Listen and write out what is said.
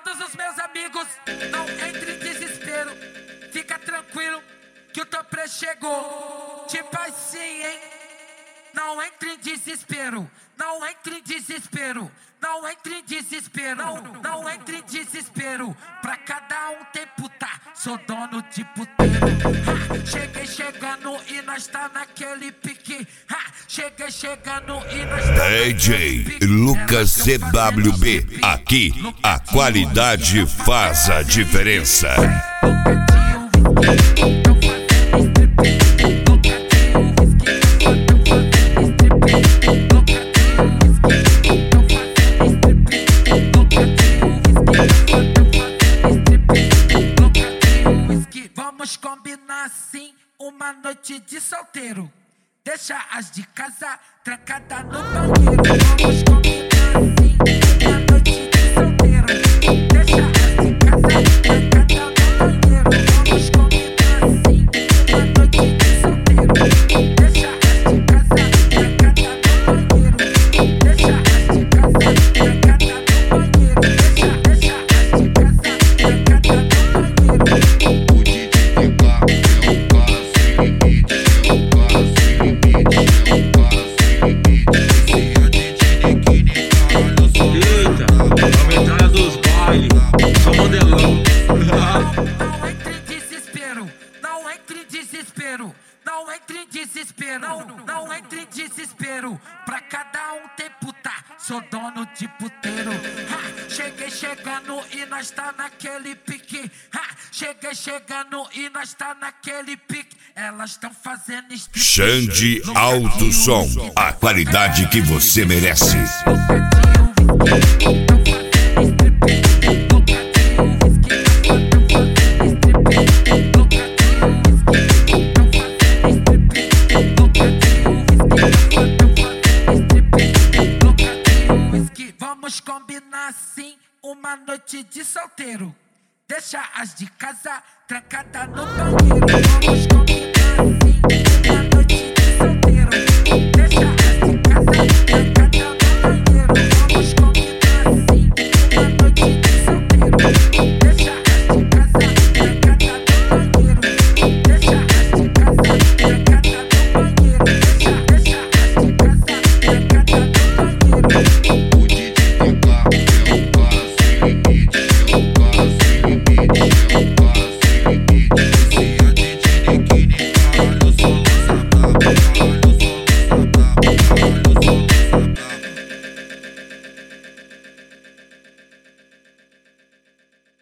todos os meus amigos, não entre em desespero. Fica tranquilo que o teu preço chegou. Tipo assim, hein? Não entre em desespero. Não entre em desespero. Não entre em desespero. Não entre em desespero. Pra cada um tem puta. Sou dono de puteiro. Cheguei chegando e nós tá naquele pique. Cheguei chegando e nós tá DJ Lucas CWB. Aqui a qualidade faz a diferença. Vamos combinar assim uma noite de solteiro. Deixa as de casa trancada no banheiro. Vamos combinar assim uma noite de solteiro. Deixa as de casa trancada no banheiro. Vamos combinar assim uma noite de solteiro. Deixa as de casa trancada no banheiro. Deixa as de casa trancada no banheiro. Deixa as de casa trancada no banheiro. Não entre em desespero. Não entre em desespero. Não entre em desespero. Pra cada um tem puta. Sou dono de puteiro. Cheguei chegando e nós tá naquele pique. Cheguei chegando e nós tá naquele pique. Elas tão fazendo strip. Xande Alto Som. A qualidade que você merece. Vamos combinar assim uma noite de solteiro. Deixa as de casa trancada no banheiro. Vamos combinar.